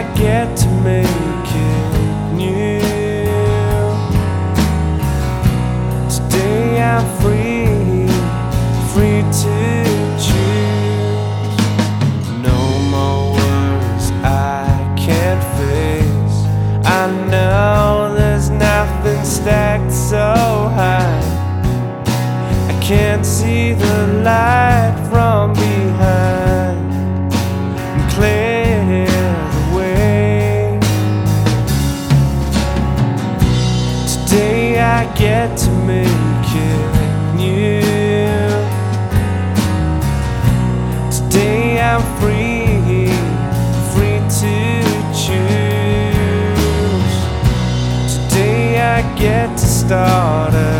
get to make it new. Today I'm free, free to choose. No more worries I can't face. I know there's nothing stacked so high. I can't see the light from behind and clear the way. Today I get to make it new. Today I'm free, free to choose. Today I get to start